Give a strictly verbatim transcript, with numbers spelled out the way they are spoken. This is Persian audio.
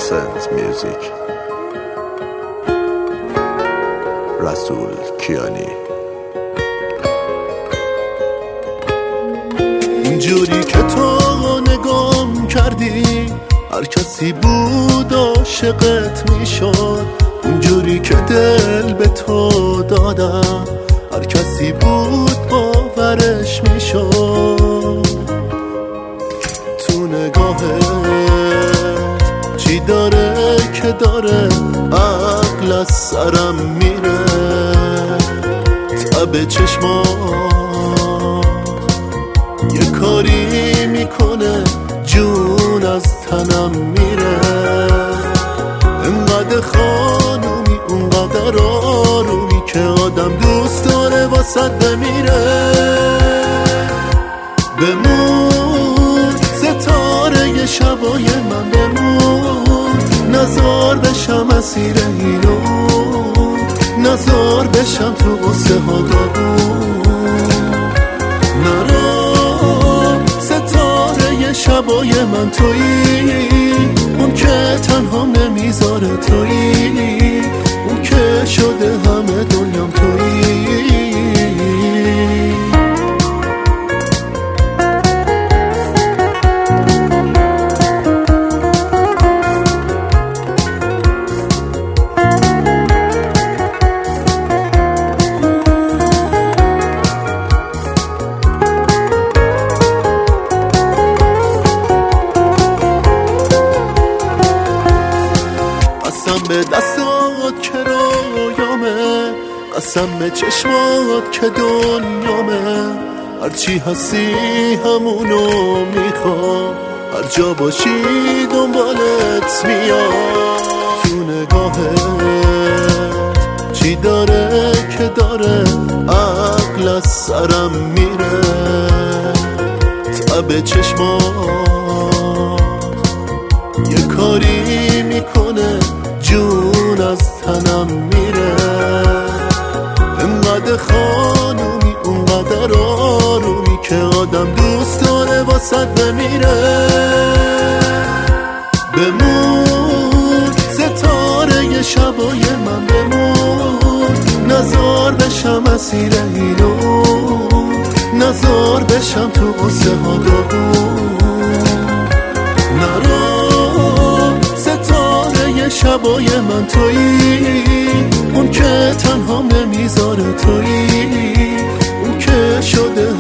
Sens Music. رسول کیانی. اینجوری که تو نگام کردی هر کسی بود عاشقت میشد، اونجوری که دل به تو دادم هر کسی بود باورش میشد. تو نگاهت چی داره که داره عقل از سرم میره، تب چشمات یه کاری میکنه جون از تنم میره. انقدر خانومی اونقدر آرومی که آدم دوست داره واسه بمیره. بمون ستاره شبای من، بمون نزار بشم اسیر اینو، نزار بشم تو قصه ها داغون. نرا ستاره شبای من تویی، اون که تنها نمیذاره تویی، اون که شده همه دنیام تویی. قسم به دستات که رویامه، قسم به چشمات که دنیامه. هرچی هستی همونو میخوام، هر جا باشی دنبالت میام. تو نگاهت چی داره که داره عقل از سرم میره، تب چشمات یه کاری میکنه جون از تنم میره. انقدر خانومی اونقدر آرومی که آدم دوست داره واسه بمیره. بمون ستاره شبای من، بمون نزار بشم اسیر اینو، نزار بشم تو قصه ها داغون. نرا ستاره شبای من تویی، اون که تنها نمیذاره تویی، اون که شده